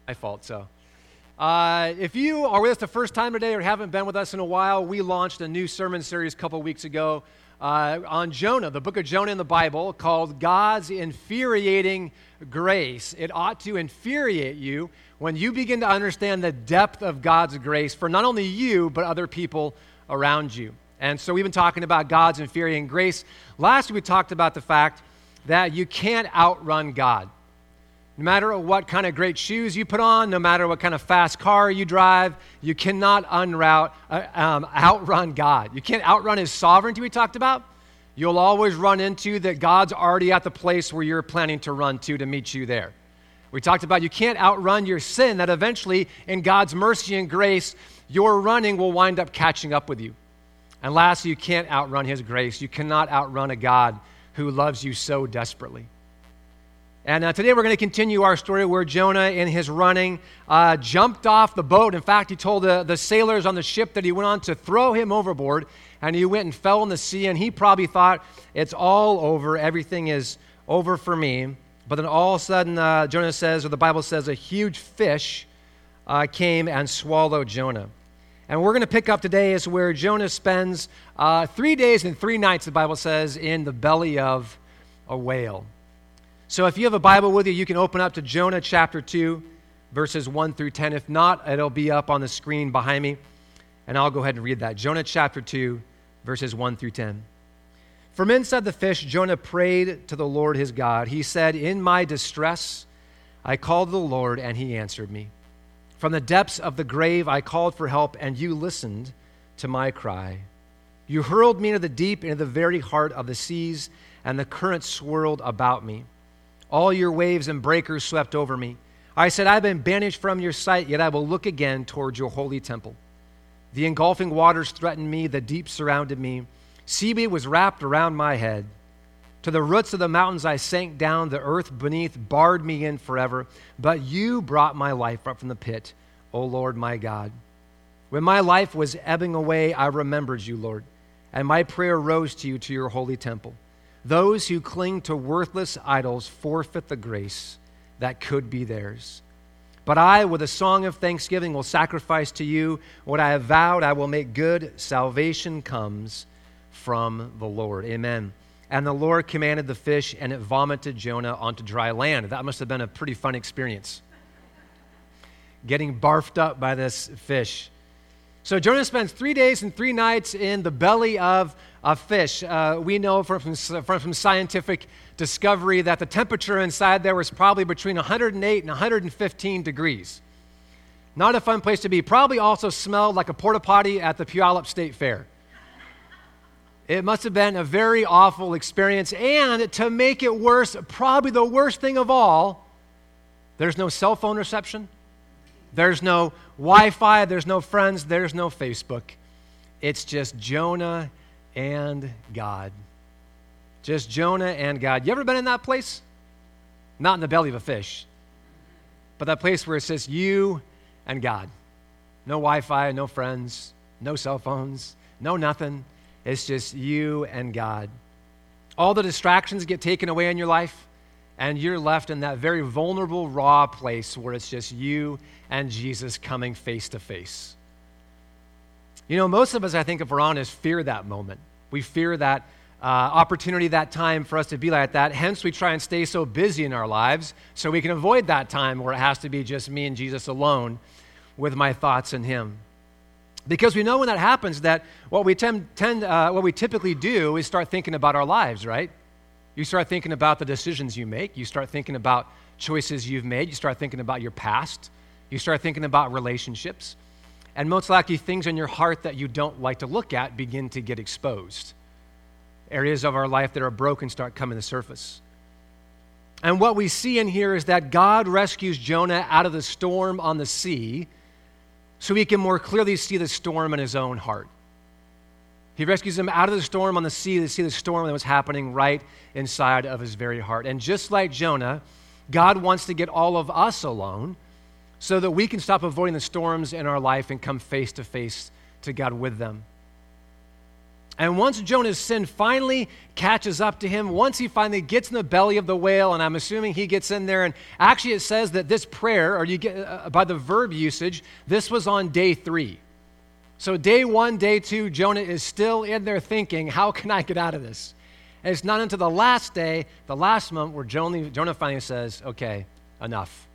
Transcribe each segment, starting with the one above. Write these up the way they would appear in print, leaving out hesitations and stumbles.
My fault, so. If you are with us the first time today or haven't been with us in a while, we launched a new sermon series a couple weeks ago on Jonah, the book of Jonah in the Bible, called God's Infuriating Grace. It ought to infuriate you when you begin to understand the depth of God's grace for not only you, but other people around you. And so we've been talking about God's infuriating grace. Last week we talked about the fact that you can't outrun God. No matter what kind of great shoes you put on, no matter what kind of fast car you drive, you cannot outrun God. You can't outrun His sovereignty we talked about. You'll always run into that God's already at the place where you're planning to run to meet you there. We talked about you can't outrun your sin, that eventually in God's mercy and grace, your running will wind up catching up with you. And lastly, you can't outrun His grace. You cannot outrun a God who loves you so desperately. And today we're going to continue our story where Jonah, in his running, jumped off the boat. In fact, he told the sailors on the ship that he went on to throw him overboard, and he went and fell in the sea, and he probably thought, it's all over, everything is over for me. But then all of a sudden, Jonah says, or the Bible says, a huge fish came and swallowed Jonah. And we're going to pick up today is where Jonah spends 3 days and 3 nights, the Bible says, in the belly of a whale. So if you have a Bible with you, you can open up to Jonah chapter 2, verses 1 through 10. If not, it'll be up on the screen behind me, and I'll go ahead and read that. Jonah chapter 2, verses 1 through 10. From inside the fish, Jonah prayed to the Lord his God. He said, "In my distress, I called to the Lord, and He answered me. From the depths of the grave, I called for help, and You listened to my cry. You hurled me into the deep, into the very heart of the seas, and the currents swirled about me. All Your waves and breakers swept over me. I said, I've been banished from Your sight, yet I will look again towards Your holy temple. The engulfing waters threatened me, the deep surrounded me. Seaweed was wrapped around my head. To the roots of the mountains I sank down, the earth beneath barred me in forever. But You brought my life up from the pit, O Lord my God. When my life was ebbing away, I remembered You, Lord, and my prayer rose to You, to Your holy temple. Those who cling to worthless idols forfeit the grace that could be theirs. But I, with a song of thanksgiving, will sacrifice to You what I have vowed I will make good. Salvation comes from the Lord." Amen. And the Lord commanded the fish, and it vomited Jonah onto dry land. That must have been a pretty fun experience, getting barfed up by this fish. So Jonah spends 3 days and 3 nights in the belly of a fish. We know from scientific discovery that the temperature inside there was probably between 108 and 115 degrees. Not a fun place to be. Probably also smelled like a porta potty at the Puyallup State Fair. It must have been a very awful experience. And to make it worse, probably the worst thing of all, there's no cell phone reception. There's no Wi-Fi, there's no friends, there's no Facebook. It's just Jonah and God. Just Jonah and God. You ever been in that place? Not in the belly of a fish, but that place where it says you and God. No Wi-Fi, no friends, no cell phones, no nothing. It's just you and God. All the distractions get taken away in your life, and you're left in that very vulnerable, raw place where it's just you and Jesus coming face to face. You know, most of us, I think, if we're honest, fear that moment. We fear that opportunity, that time for us to be like that. Hence, we try and stay so busy in our lives so we can avoid that time where it has to be just me and Jesus alone with my thoughts and Him. Because we know when that happens that what we typically do is start thinking about our lives, right? You start thinking about the decisions you make. You start thinking about choices you've made. You start thinking about your past. You start thinking about relationships. And most likely things in your heart that you don't like to look at begin to get exposed. Areas of our life that are broken start coming to the surface. And what we see in here is that God rescues Jonah out of the storm on the sea so he can more clearly see the storm in his own heart. He rescues him out of the storm on the sea to see the storm that was happening right inside of his very heart. And just like Jonah, God wants to get all of us alone so that we can stop avoiding the storms in our life and come face to face to God with them. And once Jonah's sin finally catches up to him, once he finally gets in the belly of the whale, and I'm assuming he gets in there, and actually it says that this prayer, or you get by the verb usage, this was on day 3. So day 1, day 2, Jonah is still in there thinking, how can I get out of this? And it's not until the last day, the last moment, where Jonah finally says, okay, enough.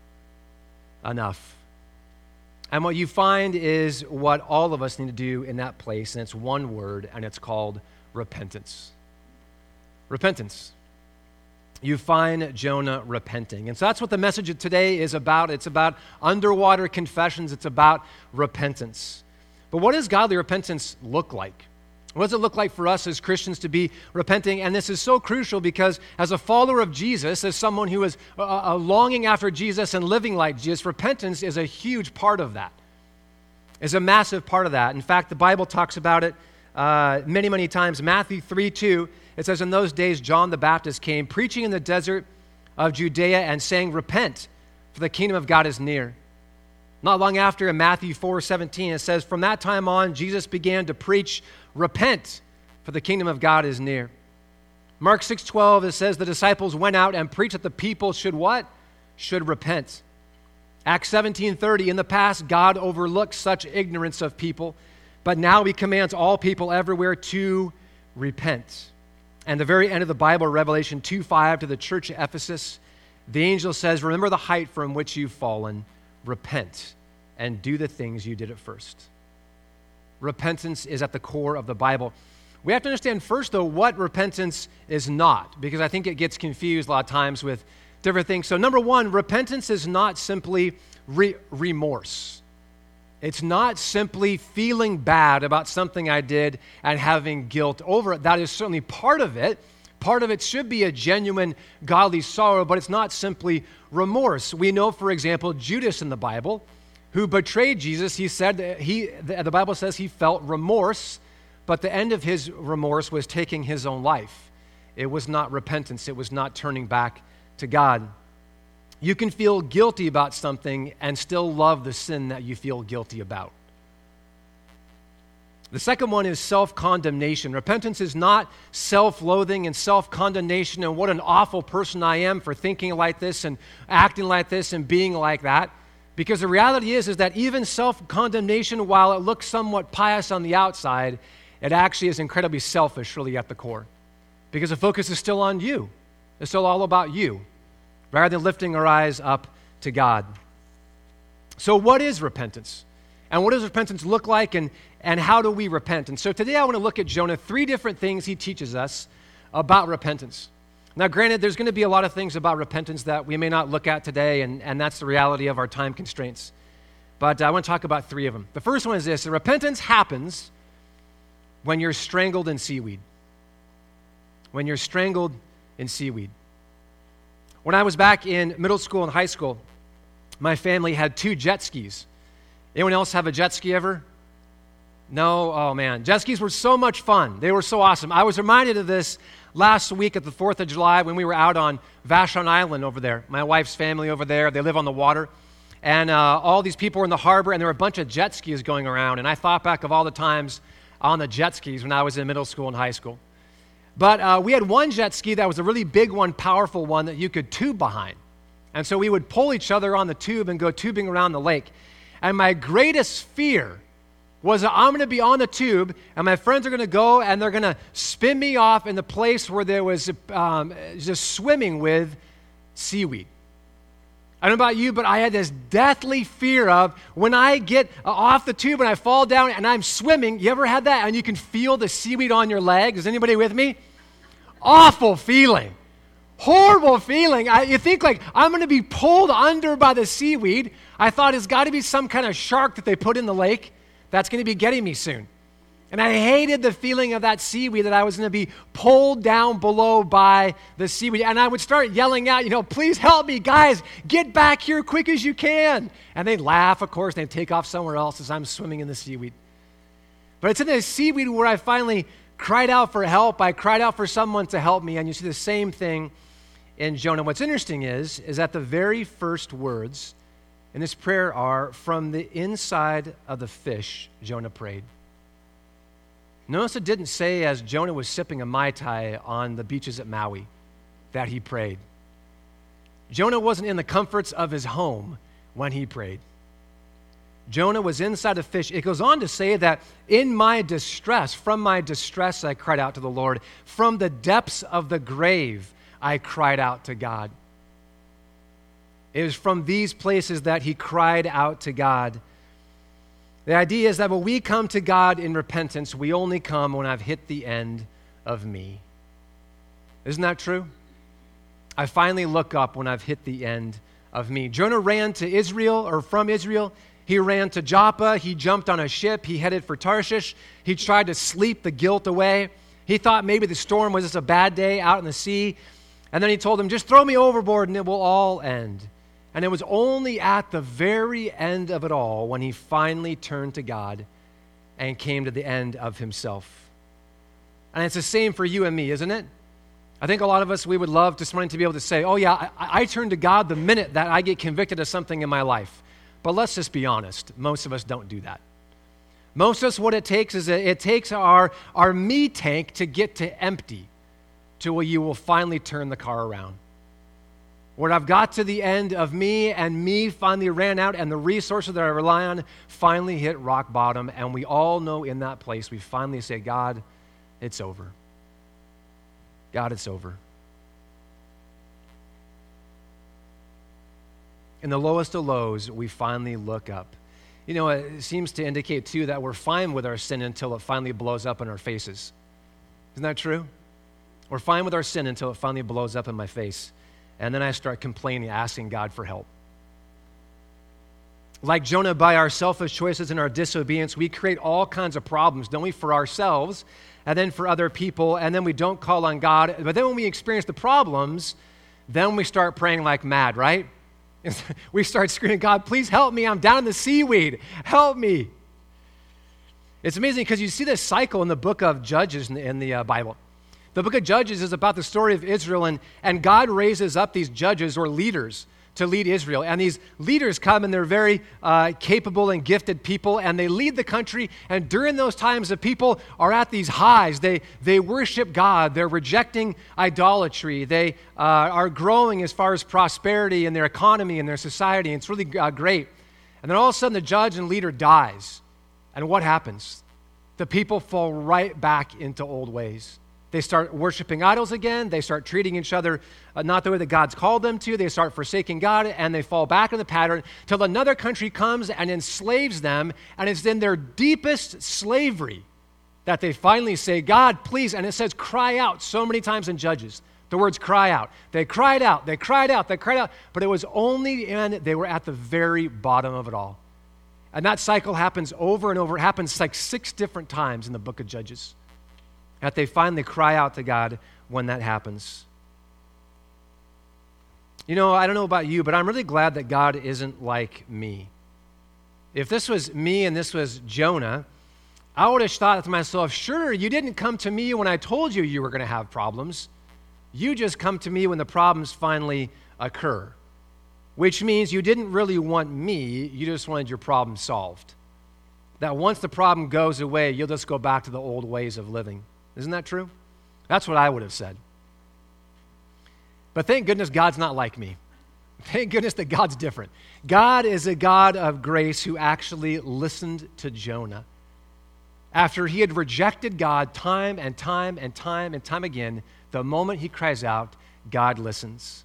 And what you find is what all of us need to do in that place, and it's one word, and it's called repentance. Repentance. You find Jonah repenting. And so that's what the message of today is about. It's about underwater confessions. It's about repentance. But what does godly repentance look like? What does it look like for us as Christians to be repenting? And this is so crucial because as a follower of Jesus, as someone who is longing after Jesus and living like Jesus, repentance is a huge part of that. It's a massive part of that. In fact, the Bible talks about it many, many times. Matthew 3:2, it says, in those days John the Baptist came, preaching in the desert of Judea and saying, repent, for the kingdom of God is near. Not long after, in Matthew 4:17, it says, from that time on, Jesus began to preach, repent, for the kingdom of God is near. Mark 6:12, it says, the disciples went out and preached that the people should what? Should repent. Acts 17:30, in the past, God overlooked such ignorance of people, but now he commands all people everywhere to repent. And the very end of the Bible, Revelation 2:5, to the church at Ephesus, the angel says, remember the height from which you've fallen, repent and do the things you did at first. Repentance is at the core of the Bible. We have to understand first, though, what repentance is not, because I think it gets confused a lot of times with different things. So number one, repentance is not simply remorse. It's not simply feeling bad about something I did and having guilt over it. That is certainly part of it. Part of it should be a genuine godly sorrow, but it's not simply remorse. We know, for example, Judas in the Bible, who betrayed Jesus. He said that the Bible says he felt remorse, but the end of his remorse was taking his own life. It was not repentance. It was not turning back to God. You can feel guilty about something and still love the sin that you feel guilty about. The second one is self-condemnation. Repentance is not self-loathing and self-condemnation and what an awful person I am for thinking like this and acting like this and being like that. Because the reality is that even self-condemnation, while it looks somewhat pious on the outside, it actually is incredibly selfish really at the core. Because the focus is still on you. It's still all about you, rather than lifting our eyes up to God. So what is repentance? And what does repentance look like, and how do we repent? And so today I want to look at Jonah, 3 different things he teaches us about repentance. Now, granted, there's going to be a lot of things about repentance that we may not look at today, and that's the reality of our time constraints. But I want to talk about 3 of them. The first one is this: repentance happens when you're strangled in seaweed. When you're strangled in seaweed. When I was back in middle school and high school, my family had 2 jet skis. Anyone else have a jet ski ever? No? Oh, man. Jet skis were so much fun. They were so awesome. I was reminded of this last week at the 4th of July when we were out on Vashon Island over there. My wife's family over there, they live on the water. And all these people were in the harbor, and there were a bunch of jet skis going around. And I thought back of all the times on the jet skis when I was in middle school and high school. But we had one jet ski that was a really big one, powerful one that you could tube behind. And so we would pull each other on the tube and go tubing around the lake. And my greatest fear was that I'm going to be on the tube, and my friends are going to go, and they're going to spin me off in the place where there was just swimming with seaweed. I don't know about you, but I had this deathly fear of when I get off the tube and I fall down and I'm swimming. You ever had that? And you can feel the seaweed on your leg. Is anybody with me? Awful feeling. Horrible feeling. You think like, I'm going to be pulled under by the seaweed. I thought it's got to be some kind of shark that they put in the lake that's going to be getting me soon. And I hated the feeling of that seaweed, that I was going to be pulled down below by the seaweed. And I would start yelling out, please help me, guys, get back here quick as you can. And they'd laugh, of course, and they'd take off somewhere else as I'm swimming in the seaweed. But it's in the seaweed where I finally cried out for help. I cried out for someone to help me. And you see the same thing in Jonah. What's interesting is that the very first words in this prayer are, from the inside of the fish, Jonah prayed. Notice it didn't say as Jonah was sipping a Mai Tai on the beaches at Maui that he prayed. Jonah wasn't in the comforts of his home when he prayed. Jonah was inside a fish. It goes on to say that in my distress, from my distress, I cried out to the Lord. From the depths of the grave, I cried out to God. It was from these places that he cried out to God. The idea is that when we come to God in repentance, we only come when I've hit the end of me. Isn't that true? I finally look up when I've hit the end of me. Jonah ran to Israel, or from Israel. He ran to Joppa. He jumped on a ship. He headed for Tarshish. He tried to sleep the guilt away. He thought maybe the storm was just a bad day out in the sea. And then he told them, just throw me overboard and it will all end. And it was only at the very end of it all when he finally turned to God and came to the end of himself. And it's the same for you and me, isn't it? I think a lot of us, we would love this morning to be able to say, oh yeah, I turn to God the minute that I get convicted of something in my life. But let's just be honest. Most of us don't do that. Most of us, what it takes is it takes our me tank to get to empty to where you will finally turn the car around. Where I've got to the end of me and me finally ran out and the resources that I rely on finally hit rock bottom, and we all know in that place we finally say, God, it's over. God, it's over. In the lowest of lows, we finally look up. You know, it seems to indicate, too, that we're fine with our sin until it finally blows up in our faces. Isn't that true? We're fine with our sin until it finally blows up in my face. And then I start complaining, asking God for help. Like Jonah, by our selfish choices and our disobedience, we create all kinds of problems, don't we, for ourselves and then for other people, and then we don't call on God. But then when we experience the problems, then we start praying like mad, right? We start screaming, God, please help me. I'm down in the seaweed. Help me. It's amazing because you see this cycle in the book of Judges in the Bible. The book of Judges is about the story of Israel, and God raises up these judges or leaders to lead Israel. And these leaders come, and they're very capable and gifted people, and they lead the country. And during those times, the people are at these highs. They worship God. They're rejecting idolatry. They are growing as far as prosperity in their economy and their society. And it's really great. And then all of a sudden, the judge and leader dies. And what happens? The people fall right back into old ways. They start worshiping idols again. They start treating each other not the way that God's called them to. They start forsaking God, and they fall back in the pattern till another country comes and enslaves them, and it's in their deepest slavery that they finally say, God, please, and it says cry out so many times in Judges. The words cry out. They cried out, they cried out, they cried out, but it was only when they were at the very bottom of it all. And that cycle happens over and over. It happens like 6 different times in the book of Judges. That they finally cry out to God when that happens. You know, I don't know about you, but I'm really glad that God isn't like me. If this was me and this was Jonah, I would have thought to myself, sure, you didn't come to me when I told you you were going to have problems. You just come to me when the problems finally occur, which means you didn't really want me, you just wanted your problem solved. That once the problem goes away, you'll just go back to the old ways of living. Isn't that true? That's what I would have said. But thank goodness God's not like me. Thank goodness that God's different. God is a God of grace who actually listened to Jonah. After he had rejected God time and time and time and time again, the moment he cries out, God listens.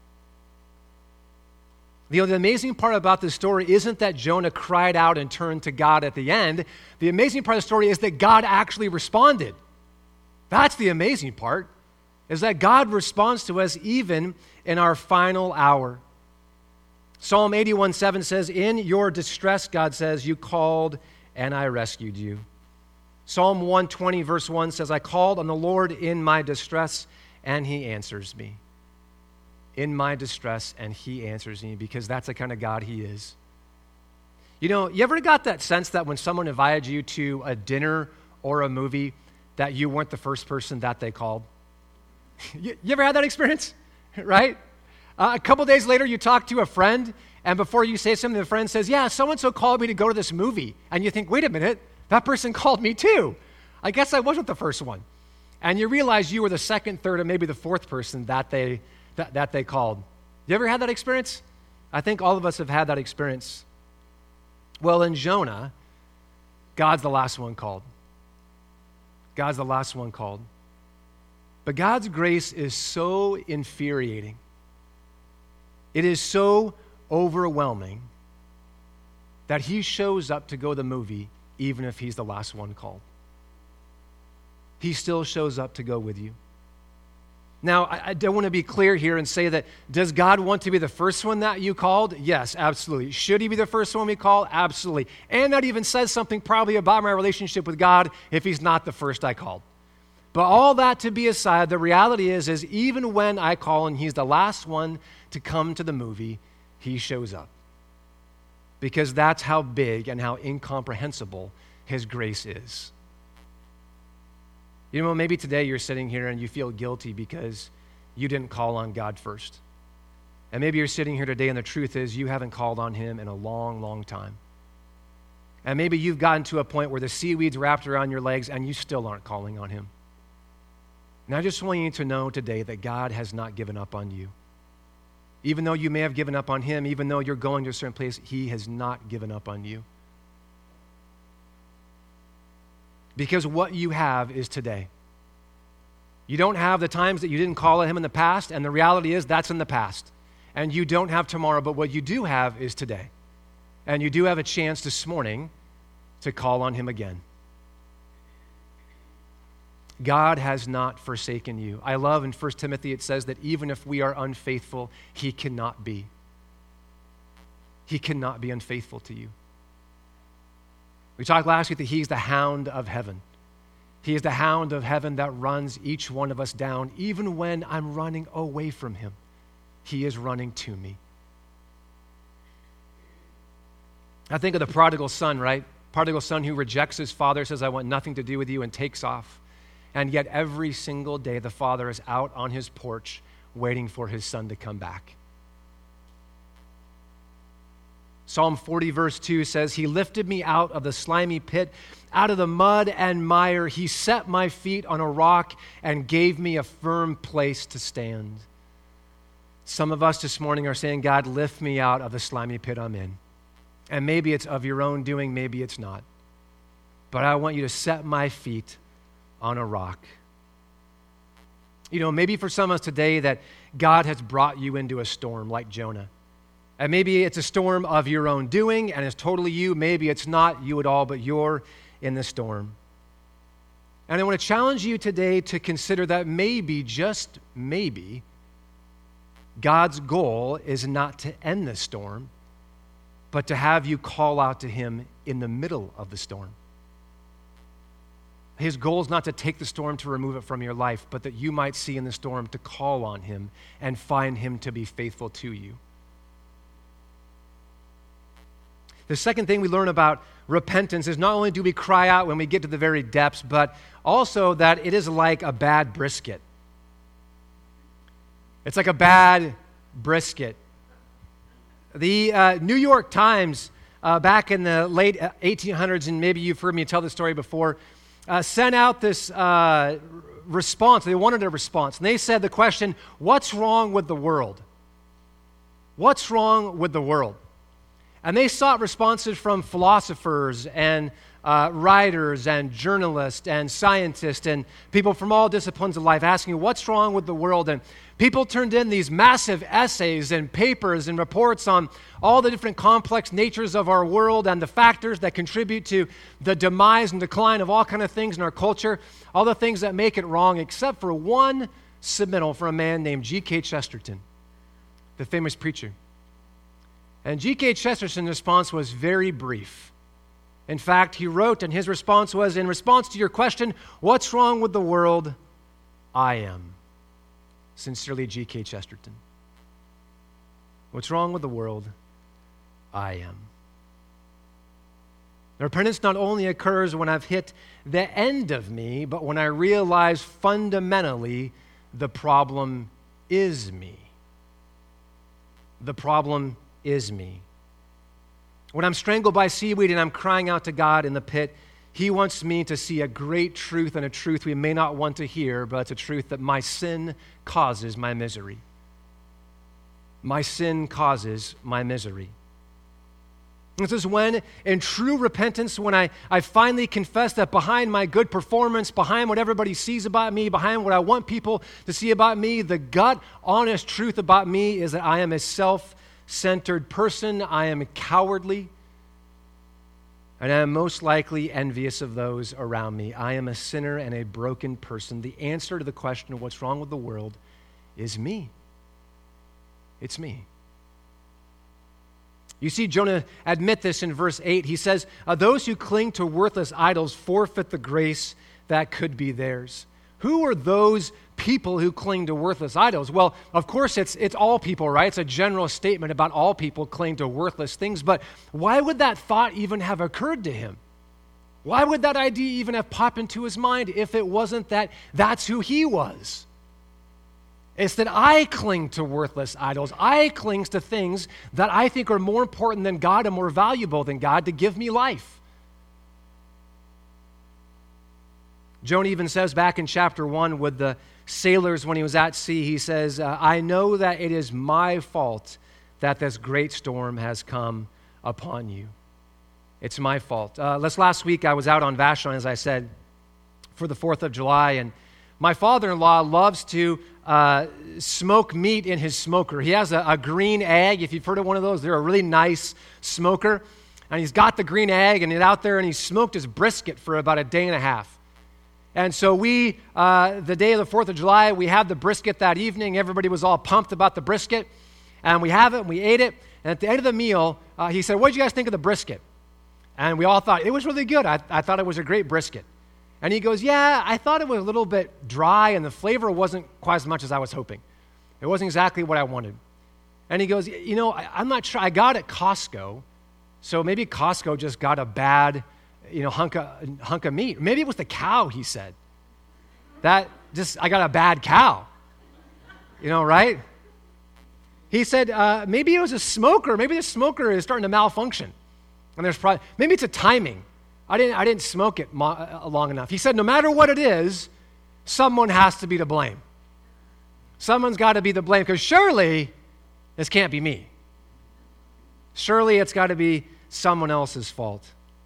The amazing part about this story isn't that Jonah cried out and turned to God at the end. The amazing part of the story is that God actually responded. That's the amazing part, is that God responds to us even in our final hour. Psalm 81:7 says, in your distress, God says, you called and I rescued you. Psalm 120 verse 1 says, I called on the Lord in my distress and he answers me. In my distress and he answers me, because that's the kind of God he is. You know, you ever got that sense that when someone invited you to a dinner or a movie, that you weren't the first person that they called? You ever had that experience, right? A couple days later, you talk to a friend, and before you say something, the friend says, yeah, so-and-so called me to go to this movie. And you think, wait a minute, that person called me too. I guess I wasn't the first one. And you realize you were the second, third, and maybe the fourth person that they called. You ever had that experience? I think all of us have had that experience. Well, in Jonah, God's the last one called. God's the last one called. But God's grace is so infuriating. It is so overwhelming that he shows up to go to the movie even if he's the last one called. He still shows up to go with you. Now, I don't want to be clear here and say that, does God want to be the first one that you called? Yes, absolutely. Should he be the first one we call? Absolutely. And that even says something probably about my relationship with God if he's not the first I called. But all that to be aside, the reality is even when I call and he's the last one to come to the movie, he shows up. Because that's how big and how incomprehensible his grace is. You know, maybe today you're sitting here and you feel guilty because you didn't call on God first. And maybe you're sitting here today and the truth is you haven't called on him in a long, long time. And maybe you've gotten to a point where the seaweed's wrapped around your legs and you still aren't calling on him. And I just want you to know today that God has not given up on you. Even though you may have given up on him, even though you're going to a certain place, he has not given up on you. Because what you have is today. You don't have the times that you didn't call on him in the past, and the reality is that's in the past. And you don't have tomorrow, but what you do have is today. And you do have a chance this morning to call on him again. God has not forsaken you. I love in 1 Timothy it says that even if we are unfaithful, he cannot be. He cannot be unfaithful to you. We talked last week that he's the hound of heaven. He is the hound of heaven that runs each one of us down. Even when I'm running away from him, he is running to me. I think of the prodigal son, right? Prodigal son who rejects his father, says, I want nothing to do with you, and takes off. And yet every single day the father is out on his porch waiting for his son to come back. Psalm 40 verse 2 says, he lifted me out of the slimy pit, out of the mud and mire. He set my feet on a rock and gave me a firm place to stand. Some of us this morning are saying, God, lift me out of the slimy pit I'm in. And maybe it's of your own doing, maybe it's not. But I want you to set my feet on a rock. You know, maybe for some of us today that God has brought you into a storm like Jonah. And maybe it's a storm of your own doing and it's totally you. Maybe it's not you at all, but you're in the storm. And I want to challenge you today to consider that maybe, just maybe, God's goal is not to end the storm, but to have you call out to him in the middle of the storm. His goal is not to take the storm to remove it from your life, but that you might see in the storm to call on him and find him to be faithful to you. The second thing we learn about repentance is not only do we cry out when we get to the very depths, but also that it is like a bad brisket. It's like a bad brisket. The New York Times, back in the late 1800s, and maybe you've heard me tell this story before, sent out this response. They wanted a response. And they said the question, what's wrong with the world? What's wrong with the world? And they sought responses from philosophers and writers and journalists and scientists and people from all disciplines of life asking, what's wrong with the world? And people turned in these massive essays and papers and reports on all the different complex natures of our world and the factors that contribute to the demise and decline of all kinds of things in our culture, all the things that make it wrong, except for one submittal from a man named G.K. Chesterton, the famous preacher. And G.K. Chesterton's response was very brief. In fact, he wrote, and his response was, in response to your question, what's wrong with the world? I am. Sincerely, G.K. Chesterton. What's wrong with the world? I am. Repentance not only occurs when I've hit the end of me, but when I realize fundamentally the problem is me. The problem is me. When I'm strangled by seaweed and I'm crying out to God in the pit, He wants me to see a great truth, and a truth we may not want to hear, but it's a truth that my sin causes my misery. My sin causes my misery. This is when, in true repentance, when I finally confess that behind my good performance, behind what everybody sees about me, behind what I want people to see about me, the gut, honest truth about me is that I am a self-centered person. I am cowardly. And I am most likely envious of those around me. I am a sinner and a broken person. The answer to the question of what's wrong with the world is me. It's me. You see Jonah admit this in verse 8. He says, those who cling to worthless idols forfeit the grace that could be theirs. Who are those people who cling to worthless idols? Well, of course, it's all people, right? It's a general statement about all people cling to worthless things. But why would that thought even have occurred to him? Why would that idea even have popped into his mind if it wasn't that that's who he was? It's that I cling to worthless idols. I cling to things that I think are more important than God and more valuable than God to give me life. Jonah even says back in chapter 1 with the sailors when he was at sea, he says, I know that it is my fault that this great storm has come upon you. It's my fault. Last week I was out on Vashon, as I said, for the 4th of July, and my father-in-law loves to smoke meat in his smoker. He has a green egg. If you've heard of one of those, they're a really nice smoker. And he's got the green egg, and he's out there, and he smoked his brisket for about a day and a half. And so we, the day of the 4th of July, we had the brisket that evening. Everybody was all pumped about the brisket. And we have it, and we ate it. And at the end of the meal, he said, what did you guys think of the brisket? And we all thought, it was really good. I thought it was a great brisket. And he goes, yeah, I thought it was a little bit dry, and the flavor wasn't quite as much as I was hoping. It wasn't exactly what I wanted. And he goes, I'm not sure. I got it at Costco, so maybe Costco just got a bad, hunk of meat. Maybe it was the cow, he said. I got a bad cow. Right? He said, maybe it was a smoker. Maybe the smoker is starting to malfunction. And maybe it's a timing. I didn't smoke it long enough. He said, no matter what it is, someone has to be to blame. Someone's got to be to blame, because surely this can't be me. Surely it's got to be someone else's fault.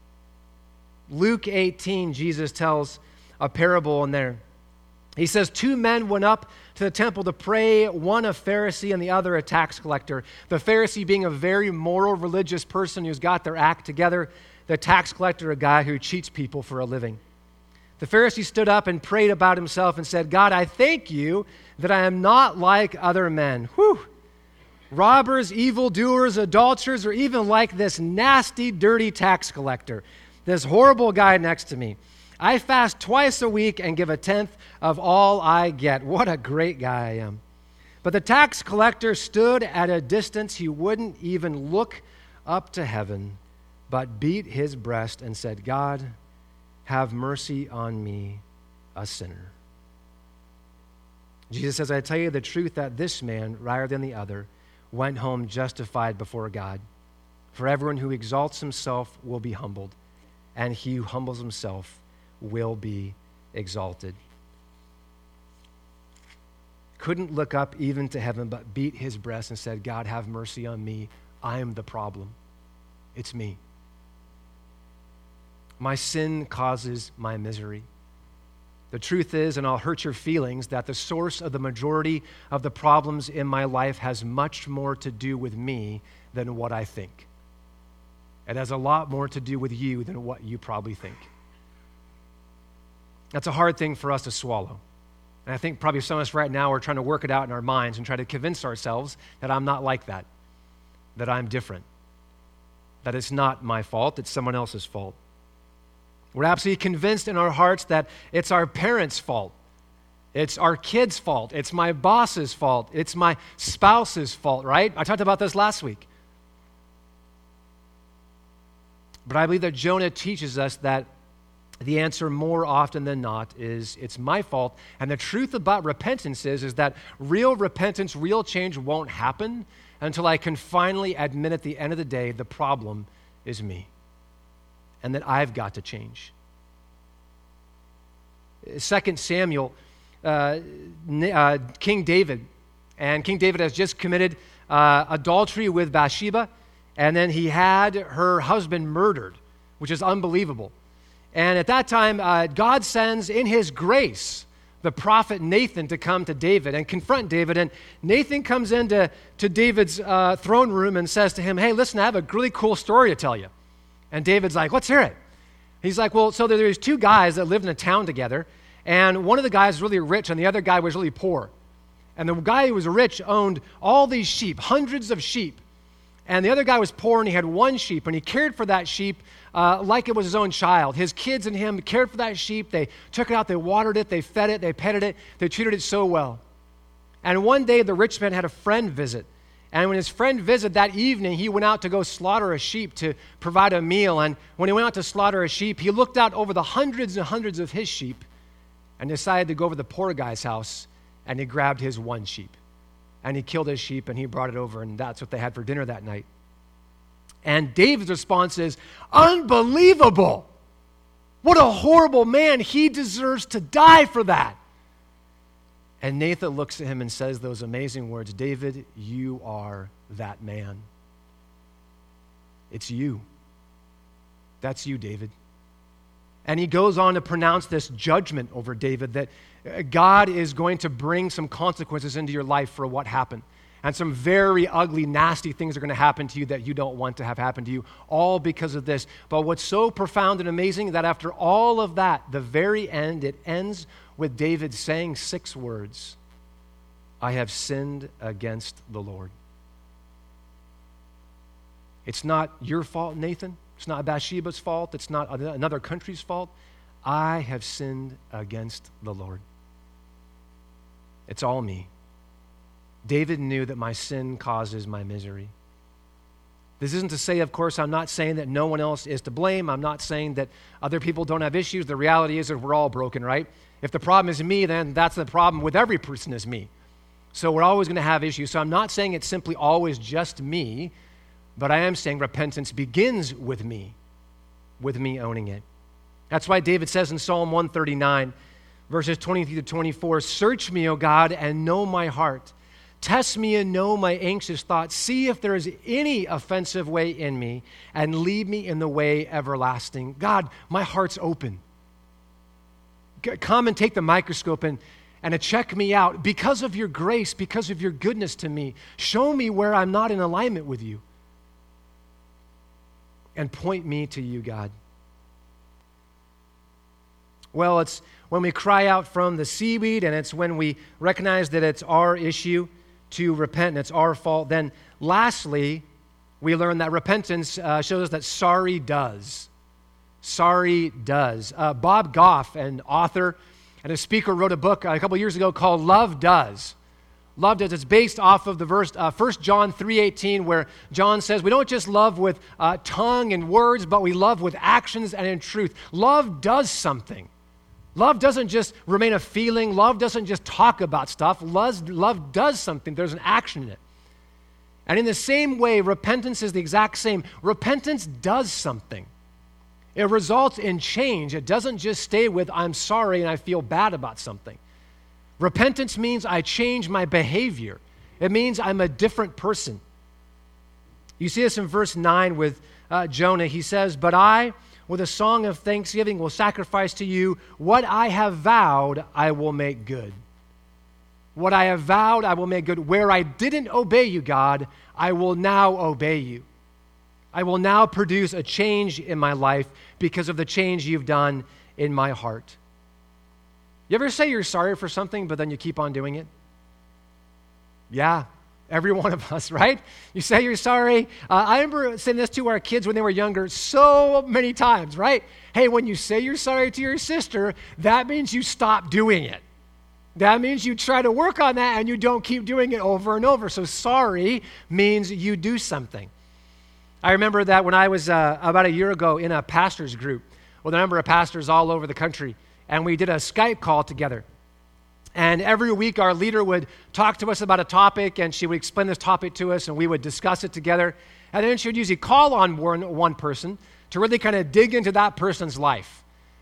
Luke 18, Jesus tells a parable in there. He says, 2 men went up to the temple to pray, one a Pharisee and the other a tax collector. The Pharisee being a very moral, religious person who's got their act together. The tax collector, a guy who cheats people for a living. The Pharisee stood up and prayed about himself and said, God, I thank you that I am not like other men. Robbers, evildoers, adulterers, or even like this nasty, dirty tax collector, this horrible guy next to me. I fast twice a week and give 1/10 of all I get. What a great guy I am. But the tax collector stood at a distance. He wouldn't even look up to heaven, but beat his breast and said, God, have mercy on me, a sinner. Jesus says, I tell you the truth that this man, rather than the other, went home justified before God. For everyone who exalts himself will be humbled, and he who humbles himself will be exalted. Couldn't look up even to heaven, but beat his breast and said, God, have mercy on me. I am the problem. It's me. My sin causes my misery. The truth is, and I'll hurt your feelings, that the source of the majority of the problems in my life has much more to do with me than what I think. It has a lot more to do with you than what you probably think. That's a hard thing for us to swallow. And I think probably some of us right now are trying to work it out in our minds and try to convince ourselves that I'm not like that I'm different, that it's not my fault, it's someone else's fault. We're absolutely convinced in our hearts that it's our parents' fault. It's our kids' fault. It's my boss's fault. It's my spouse's fault, right? I talked about this last week. But I believe that Jonah teaches us that the answer more often than not is it's my fault. And the truth about repentance is that real repentance, real change won't happen until I can finally admit at the end of the day the problem is me and that I've got to change. 2 Samuel, King David. And King David has just committed adultery with Bathsheba, and then he had her husband murdered, which is unbelievable. And at that time, God sends in his grace the prophet Nathan to come to David and confront David. And Nathan comes into David's throne room and says to him, hey, listen, I have a really cool story to tell you. And David's like, let's hear it. He's like, well, so there's two guys that lived in a town together, and one of the guys was really rich and the other guy was really poor. And the guy who was rich owned all these sheep, hundreds of sheep. And the other guy was poor and he had one sheep, and he cared for that sheep like it was his own child. His kids and him cared for that sheep. They took it out, they watered it, they fed it, they petted it, they treated it so well. And one day the rich man had a friend visit. And when his friend visited that evening, he went out to go slaughter a sheep to provide a meal. And when he went out to slaughter a sheep, he looked out over the hundreds and hundreds of his sheep and decided to go over to the poor guy's house, and he grabbed his one sheep. And he killed his sheep and he brought it over, and that's what they had for dinner that night. And David's response is, unbelievable! What a horrible man. He deserves to die for that. And Nathan looks at him and says those amazing words, David, you are that man. It's you. That's you, David. And he goes on to pronounce this judgment over David, that God is going to bring some consequences into your life for what happened. And some very ugly, nasty things are going to happen to you that you don't want to have happen to you, all because of this. But what's so profound and amazing that after all of that, the very end, it ends with David saying 6 words, I have sinned against the Lord. It's not your fault, Nathan. It's not Bathsheba's fault. It's not another country's fault. I have sinned against the Lord. It's all me. David knew that my sin causes my misery. This isn't to say, of course, I'm not saying that no one else is to blame. I'm not saying that other people don't have issues. The reality is that we're all broken, right? If the problem is me, then that's the problem with every person is me. So we're always going to have issues. So I'm not saying it's simply always just me, but I am saying repentance begins with me owning it. That's why David says in Psalm 139, verses 23 to 24, search me, O God, and know my heart. Test me and know my anxious thoughts. See if there is any offensive way in me, and lead me in the way everlasting. God, my heart's open. Come and take the microscope and check me out. Because of your grace, because of your goodness to me, show me where I'm not in alignment with you. And point me to you, God. Well, it's when we cry out from the seaweed, and it's when we recognize that it's our issue to repent and it's our fault. Then lastly, we learn that repentance shows us that sorry does. Sorry does. Bob Goff, an author and a speaker, wrote a book a couple years ago called Love Does. Love Does. It's based off of the verse 1 John 3:18, where John says we don't just love with tongue and words, but we love with actions and in truth. Love does something. Love doesn't just remain a feeling. Love doesn't just talk about stuff. Love does something. There's an action in it. And in the same way, repentance is the exact same. Repentance does something. It results in change. It doesn't just stay with, I'm sorry and I feel bad about something. Repentance means I change my behavior. It means I'm a different person. You see this in verse 9 with Jonah. He says, but I, with a song of thanksgiving, will sacrifice to you. What I have vowed, I will make good. What I have vowed, I will make good. Where I didn't obey you, God, I will now obey you. I will now produce a change in my life because of the change you've done in my heart. You ever say you're sorry for something, but then you keep on doing it? Yeah, every one of us, right? You say you're sorry. I remember saying this to our kids when they were younger so many times, right? Hey, when you say you're sorry to your sister, that means you stop doing it. That means you try to work on that and you don't keep doing it over and over. So sorry means you do something. I remember that when I was about a year ago in a pastor's group with a number of pastors all over the country, and we did a Skype call together. And every week our leader would talk to us about a topic, and she would explain this topic to us, and we would discuss it together. And then she would usually call on one person to really kind of dig into that person's life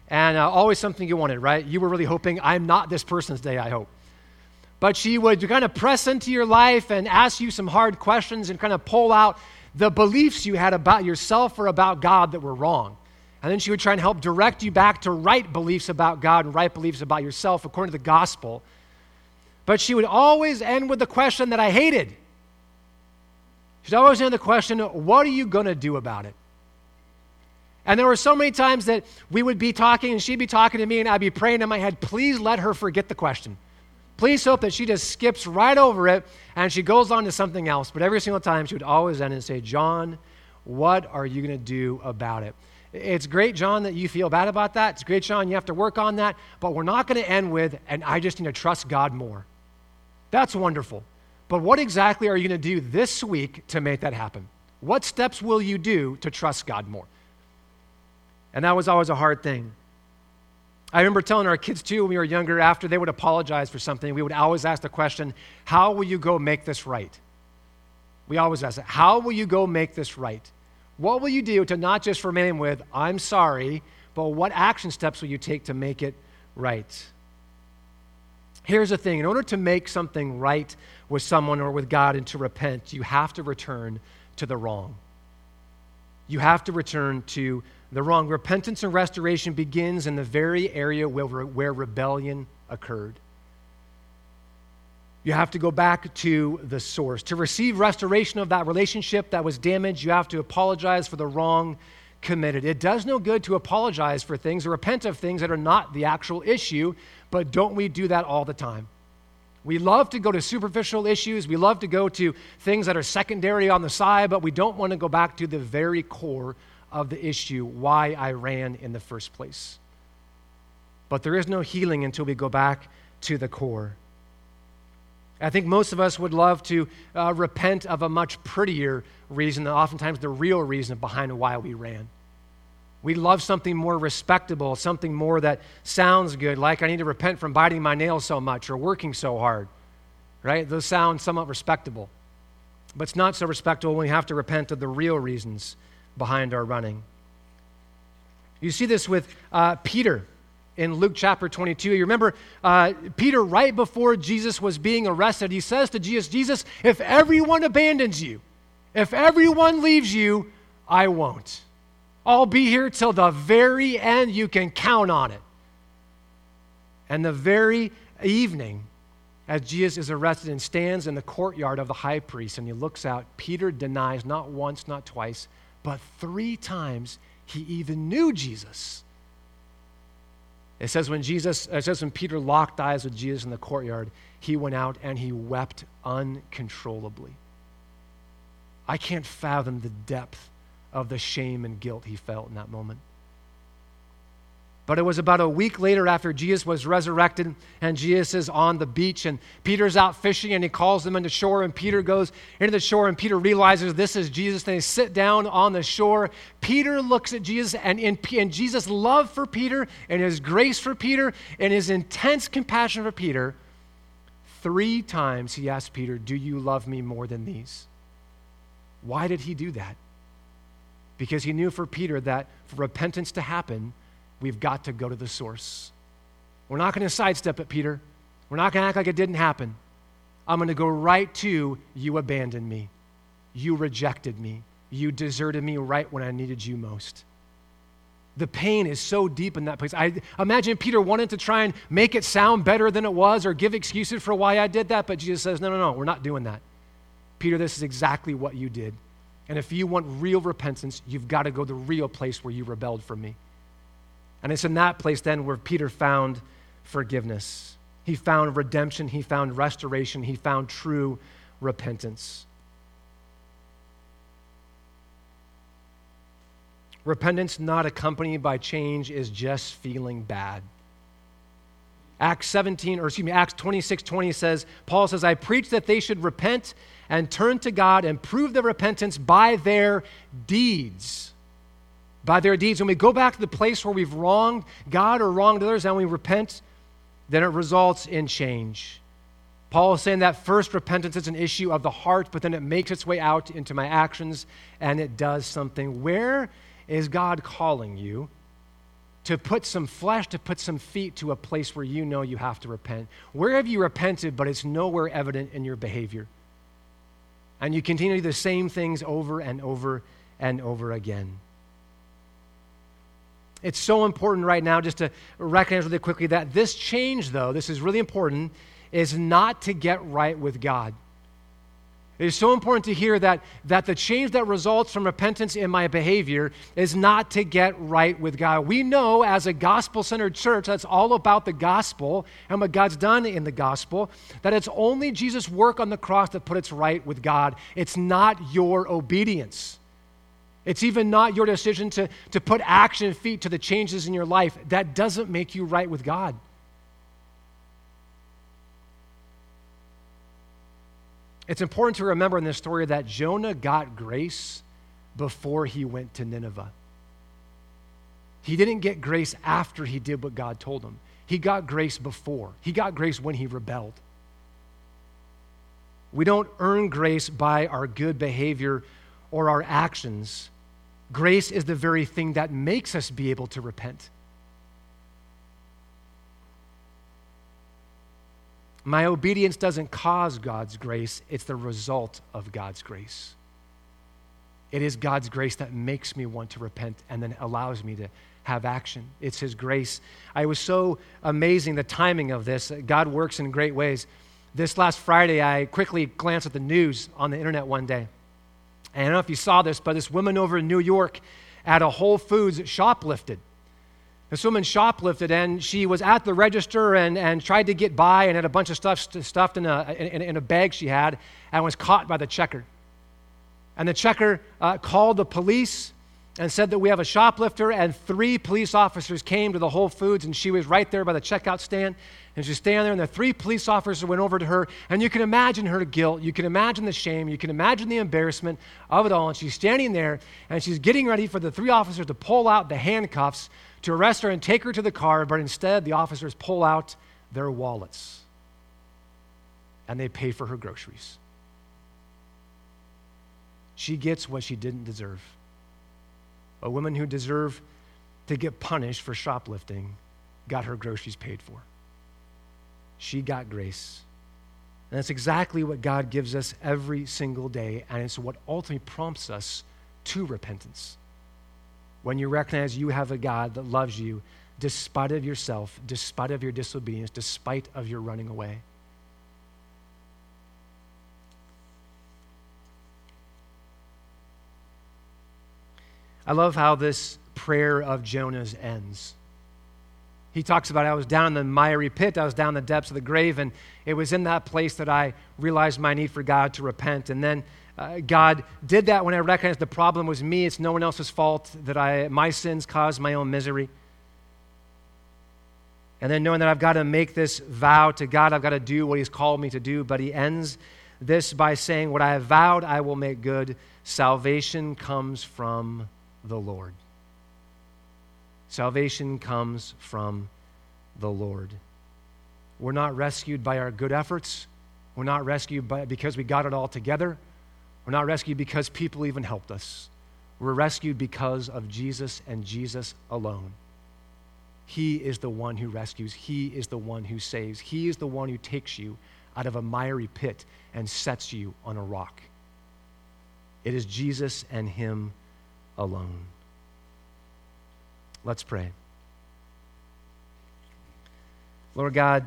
and always something you wanted, right? You were really hoping, I'm not this person today, I hope. But she would kind of press into your life and ask you some hard questions and kind of pull out the beliefs you had about yourself or about God that were wrong. And then she would try and help direct you back to right beliefs about God and right beliefs about yourself according to the gospel. But she would always end with the question that I hated. She'd always end the question, what are you going to do about it? And there were so many times that we would be talking and she'd be talking to me and I'd be praying in my head, please let her forget the question. Please hope that she just skips right over it and she goes on to something else. But every single time she would always end and say, John, what are you going to do about it? It's great, John, that you feel bad about that. It's great, John, you have to work on that. But we're not going to end with, and I just need to trust God more. That's wonderful. But what exactly are you going to do this week to make that happen? What steps will you do to trust God more? And that was always a hard thing. I remember telling our kids too when we were younger, after they would apologize for something, we would always ask the question, how will you go make this right? We always ask that. How will you go make this right? What will you do to not just remain with, I'm sorry, but what action steps will you take to make it right? Here's the thing. In order to make something right with someone or with God and to repent, you have to return to the wrong. You have to return to the wrong. Repentance and restoration begins in the very area where rebellion occurred. You have to go back to the source. To receive restoration of that relationship that was damaged, you have to apologize for the wrong committed. It does no good to apologize for things or repent of things that are not the actual issue, but don't we do that all the time? We love to go to superficial issues. We love to go to things that are secondary on the side, but we don't want to go back to the very core of the issue, why I ran in the first place. But there is no healing until we go back to the core. I think most of us would love to repent of a much prettier reason than oftentimes the real reason behind why we ran. We love something more respectable, something more that sounds good, like I need to repent from biting my nails so much or working so hard, right? Those sound somewhat respectable. But it's not so respectable when we have to repent of the real reasons behind our running. You see this with Peter in Luke chapter 22. You remember Peter, right before Jesus was being arrested, he says to Jesus, Jesus, if everyone abandons you, if everyone leaves you, I won't. I'll be here till the very end. You can count on it. And the very evening, as Jesus is arrested and stands in the courtyard of the high priest and he looks out, Peter denies not once, not twice, but 3 times he even knew Jesus. It says when Peter locked eyes with Jesus in the courtyard, he went out and he wept uncontrollably. I can't fathom the depth of the shame and guilt he felt in that moment. But it was about a week later after Jesus was resurrected and Jesus is on the beach and Peter's out fishing and he calls them into shore and Peter goes into the shore and Peter realizes this is Jesus and they sit down on the shore. Peter looks at Jesus and in Jesus' love for Peter and his grace for Peter and his intense compassion for Peter, 3 times he asked Peter, do you love me more than these? Why did he do that? Because he knew for Peter that for repentance to happen, we've got to go to the source. We're not going to sidestep it, Peter. We're not going to act like it didn't happen. I'm going to go right to, you abandoned me. You rejected me. You deserted me right when I needed you most. The pain is so deep in that place. I imagine Peter wanted to try and make it sound better than it was or give excuses for why I did that, but Jesus says, no, we're not doing that. Peter, this is exactly what you did. And if you want real repentance, you've got to go to the real place where you rebelled from me. And it's in that place then where Peter found forgiveness. He found redemption. He found restoration. He found true repentance. Repentance not accompanied by change is just feeling bad. Acts 26:20 says, Paul says, I preach that they should repent and turn to God and prove their repentance by their deeds. By their deeds. When we go back to the place where we've wronged God or wronged others and we repent, then it results in change. Paul is saying that first repentance is an issue of the heart, but then it makes its way out into my actions and it does something. Where is God calling you to put some flesh, to put some feet to a place where you know you have to repent. Where have you repented, but it's nowhere evident in your behavior? And you continue to do the same things over and over and over again. It's so important right now just to recognize really quickly that this change, though, this is really important, is not to get right with God. It is so important to hear that the change that results from repentance in my behavior is not to get right with God. We know as a gospel-centered church that's all about the gospel and what God's done in the gospel, that it's only Jesus' work on the cross that put us right with God. It's not your obedience. It's even not your decision to put action and feet to the changes in your life. That doesn't make you right with God. It's important to remember in this story that Jonah got grace before he went to Nineveh. He didn't get grace after he did what God told him. He got grace before. He got grace when he rebelled. We don't earn grace by our good behavior or our actions. Grace is the very thing that makes us be able to repent. My obedience doesn't cause God's grace, it's the result of God's grace. It is God's grace that makes me want to repent and then allows me to have action. It's His grace. I was so amazing, the timing of this. God works in great ways. This last Friday, I quickly glanced at the news on the internet one day. And I don't know if you saw this, but this woman over in New York at a Whole Foods shoplifted. This woman shoplifted, and she was at the register and tried to get by and had a bunch of stuff stuffed in a bag she had and was caught by the checker. And the checker called the police and said that we have a shoplifter, and 3 police officers came to the Whole Foods, and she was right there by the checkout stand, and she's standing there, and the 3 police officers went over to her, and you can imagine her guilt, you can imagine the shame, you can imagine the embarrassment of it all, and she's standing there, and she's getting ready for the 3 officers to pull out the handcuffs to arrest her and take her to the car, but instead the officers pull out their wallets, and they pay for her groceries. She gets what she didn't deserve. A woman who deserved to get punished for shoplifting got her groceries paid for. She got grace. And that's exactly what God gives us every single day, and it's what ultimately prompts us to repentance. When you recognize you have a God that loves you despite of yourself, despite of your disobedience, despite of your running away. I love how this prayer of Jonah's ends. He talks about, I was down in the miry pit, I was down in the depths of the grave, and it was in that place that I realized my need for God to repent. And then God did that when I recognized the problem was me. It's no one else's fault that my sins caused my own misery. And then knowing that I've got to make this vow to God, I've got to do what He's called me to do. But he ends this by saying, what I have vowed, I will make good. Salvation comes from the Lord. Salvation comes from the Lord. We're not rescued by our good efforts. We're not rescued because we got it all together. We're not rescued because people even helped us. We're rescued because of Jesus and Jesus alone. He is the one who rescues. He is the one who saves. He is the one who takes you out of a miry pit and sets you on a rock. It is Jesus and Him alone. Let's pray. Lord God,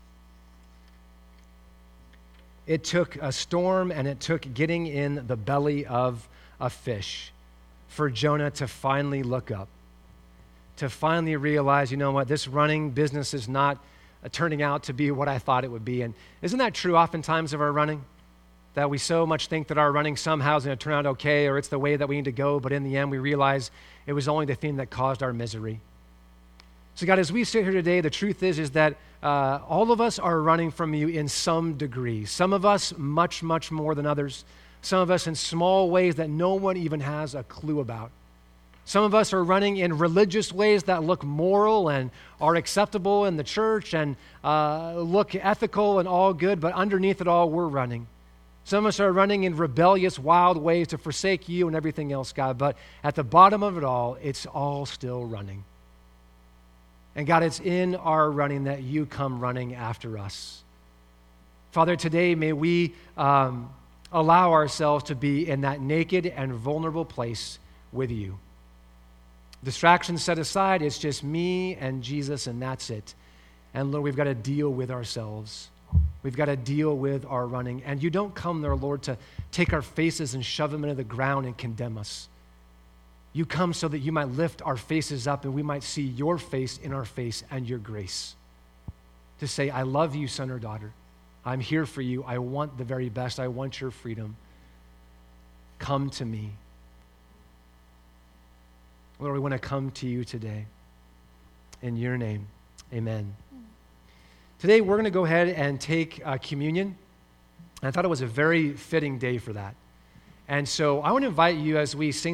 it took a storm and it took getting in the belly of a fish for Jonah to finally look up, to finally realize, you know what, this running business is not turning out to be what I thought it would be. And isn't that true oftentimes of our running? That we so much think that our running somehow is going to turn out okay, or it's the way that we need to go, but in the end we realize it was only the thing that caused our misery. So God, as we sit here today, the truth is that all of us are running from you in some degree. Some of us much, much more than others. Some of us in small ways that no one even has a clue about. Some of us are running in religious ways that look moral and are acceptable in the church and look ethical and all good, but underneath it all, we're running. Some of us are running in rebellious, wild ways to forsake you and everything else, God, but at the bottom of it all, it's all still running. And God, it's in our running that you come running after us. Father, today may we allow ourselves to be in that naked and vulnerable place with you. Distractions set aside, it's just me and Jesus, and that's it. And Lord, we've got to deal with ourselves. We've got to deal with our running. And you don't come there, Lord, to take our faces and shove them into the ground and condemn us. You come so that you might lift our faces up and we might see your face in our face and your grace. To say, I love you, son or daughter. I'm here for you. I want the very best. I want your freedom. Come to me. Lord, we want to come to you today. In your name, amen. Today, we're going to go ahead and take communion. I thought it was a very fitting day for that. And so I want to invite you as we sing